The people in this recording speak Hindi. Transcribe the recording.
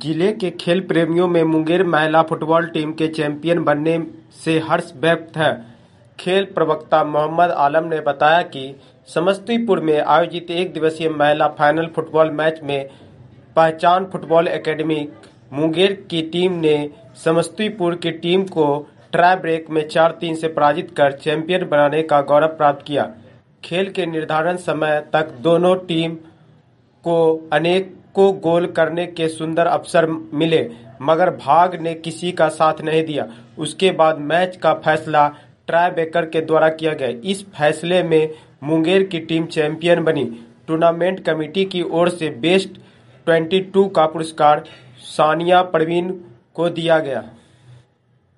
जिले के खेल प्रेमियों में मुंगेर महिला फुटबॉल टीम के चैंपियन बनने से हर्ष व्यक्त है। खेल प्रवक्ता मोहम्मद आलम ने बताया कि समस्तीपुर में आयोजित एक दिवसीय महिला फाइनल फुटबॉल मैच में पहचान फुटबॉल एकेडमी मुंगेर की टीम ने समस्तीपुर की टीम को टाई ब्रेक में 4-3 से पराजित कर चैंपियन बनाने का गौरव प्राप्त किया। खेल के निर्धारण समय तक दोनों टीम को अनेकों गोल करने के सुंदर अवसर मिले, मगर भाग ने किसी का साथ नहीं दिया। उसके बाद मैच का फैसला टाई ब्रेकर के द्वारा किया गया। इस फैसले में मुंगेर की टीम चैंपियन बनी। टूर्नामेंट कमेटी की ओर से बेस्ट 22 का पुरस्कार सानिया परवीन को दिया गया।